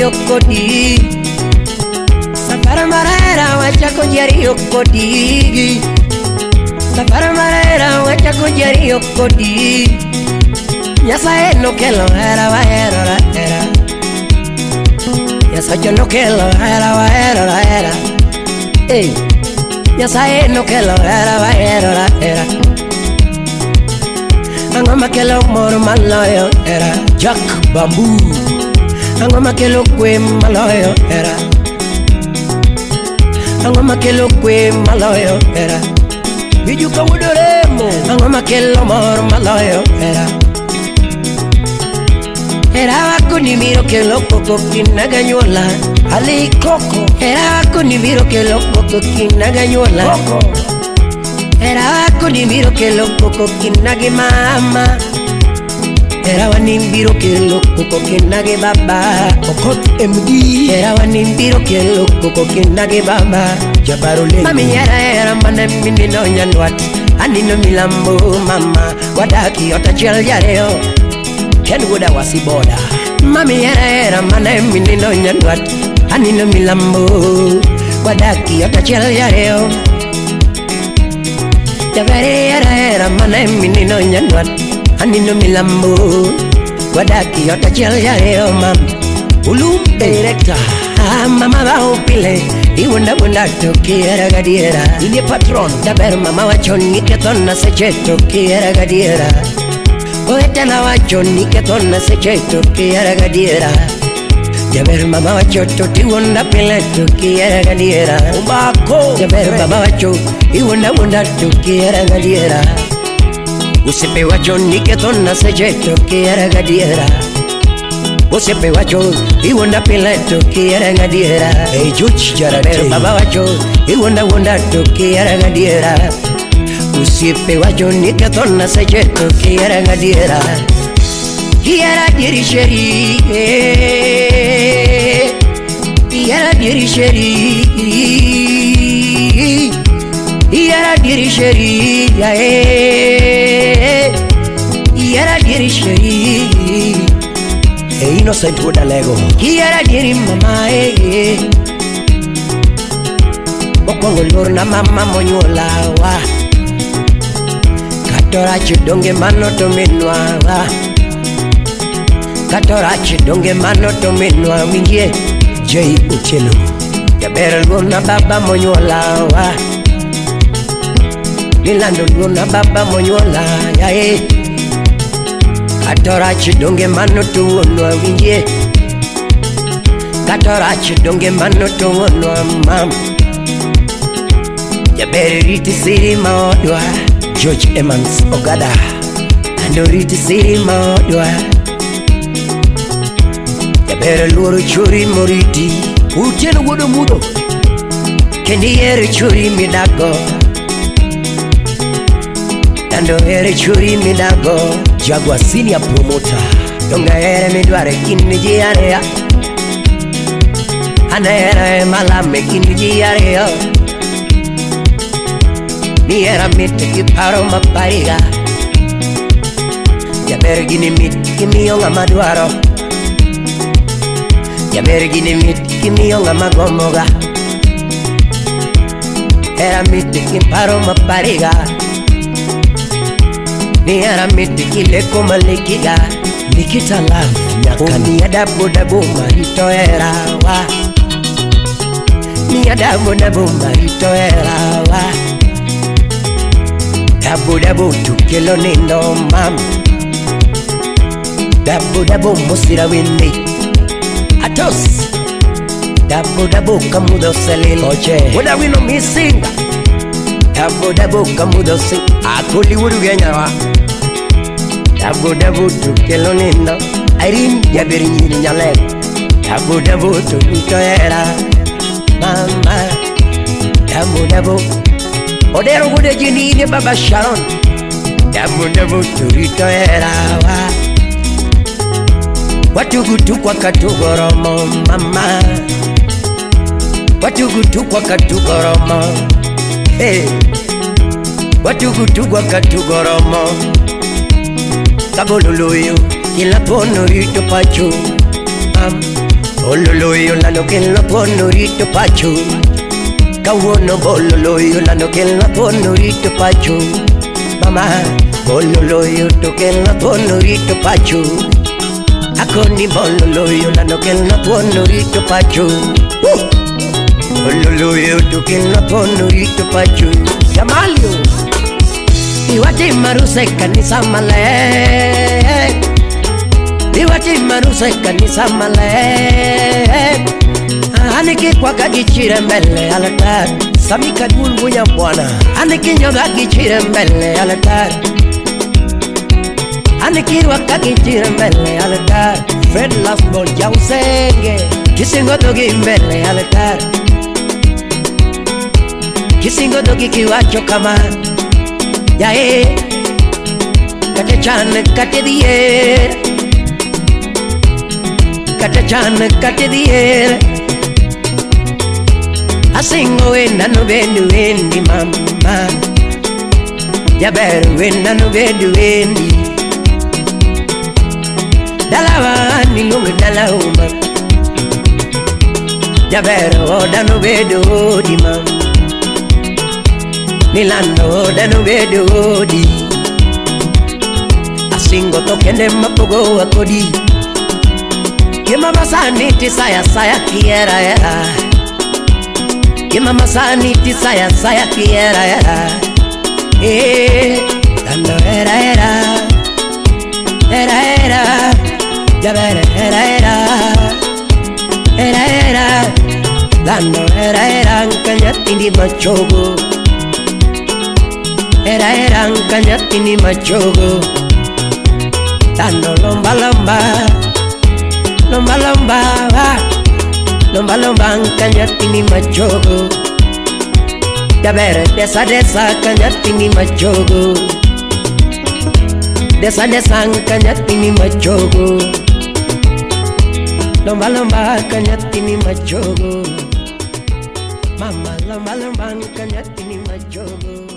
jario kodi Safara marera wachako jario kodi Safara marera wachako jario kodi Nyasaye no kelo hera wa hera la hera Nyasaye no kelo hera wa hera la hera Hey Nyasaye no kelo hera wa hera la hera Angoma kelo moro maloyo hera Jack Bamboo Angoma kelo kwe maloyo hera Angoma kelo kwe maloyo hera Bijuka wudoremo Angoma kelo moro maloyo hera Era wako ni miro ke loko kinaganyuola Ali koko Era wako ni miro ke loko kinaganyuola Koko Era wako ni miro ke loko kinage mama Era wani miro ke loko kinage baba Okot MD Era wani miro ke loko kinage baba Jabarole Mami era mane minino nyanwat Anino milambo mama Wadaki otachel jareo Ken woda wasi boda Mami era mane minino nyanwat Anino milambo Wadaki otachel yareo Jabere era mane minino nyanwat Anino milambo Wadaki otachel yareo mam Ulum director Mama wa upile Iwunda wunda toki era gadiera Ini patron Jaber mama wachoni ketona seche toki era gadiera Oetana wachoni ketona seche toki era gadiera Jaber mama wachoto tiwunda pile toki era gadiera Umbako Jaber mama wacho Iwunda wunda toki era gadiera Usipe wachoni ketona seche toki era gadiera Usipe wacho Iwunda pile toki era gadiera Hey Juch Jarate Jaber mama wacho Iwunda wunda toki era gadiera Usipe wacho nikatona sejeto kiera ngadiera Kiera dirisheri Kiera dirisheri Kiera dirisheri Kiera dirisheri Innocent woda lego Kiera diri mama Mokongo lor na mama monyola wa Katorachi donge mano to minwa Katorachi donge mano to minwa Wingie J. Uchelo Jabera luna baba monyola wa Nilando luna baba monyola ya Katorachi donge mano to unwa Wingie Katorachi donge mano to unwa mam Jabera riti siri maodwa George Emmons Ogada Andoriti siri maodwa Jabera luoro churi moriti Ucheno wodo mudo Kendi ere churi midago Ando ere churi midago Jagwa senior promoter Donga ere midware kiniji area Ana ere malame kiniji area Ni era miti kiparo mapariga Jaber gini miti kimiyonga maduaro Jaber gini miti kimiyonga magomoga Era miti kiparo mapariga Ni era miti kileko malikiga Nikita love nyakani Ni adabu dabu marito era wa Ni adabu dabu marito era wa Dabu dabu tukelo nindo mam Dabu dabu musira windi Atos Dabu dabu kamudo selin Oche Wada wino misinga Dabu dabu kamudo sing Akuli wudu genyawa Dabu dabu tukelo nindo Irene jabiri nyini nyale Dabu dabu tukelo era Mama Dabu dabu Odero gude jini ni baba Sharon Dabu dabu turito era wa Watugutu kwa katugoromo mama Watugutu kwa katugoromo Hey Watugutu kwa katugoromo Kaboluluyo Kila pono rito pacho Bololo yolano kelna ponurito pachu. Kawono bololo yolano kelna ponurito pachu. Mama bololo yoto kelna ponurito pachu. Akoni bololo yolano kelna ponurito pachu. Bololo yoto kelna ponurito pachu. Yamalio Iwati maruseka ni samale. Iwati maruseka ni samale. Aniki kwa kagichire mbele alatar. Samika dulbu ya bwana. Aniki nyoga gichire mbele alatar. Aniki wa kagichire mbele alatar. Fred Lasbon ya usenge. Kisingo dogi mbele alatar. Kisingo dogi kiwacho kama ya kate chan kate diye. Kate chan kate diye. Asingo wenda no bendu wendi mama. Jaberu wenda no bendu wendi. Dalawa ni lungu dalauma. Jaberu oda no bendu di mama. Nilando danu bedo di. Asingo tokende mapogo akodi. Kimama saniti saya kiera era. Kimama saniti saya kiera era. Dando era. Jabere era. Dando era kanyatindi machogo. Era kanyatini machogo. Dando lomba kanyatini machogo. Jabere desa kanyatini machogo. Desa kanyatini machogo. Lomba kanyatini machogo. Mama lomba kanyatini machogo.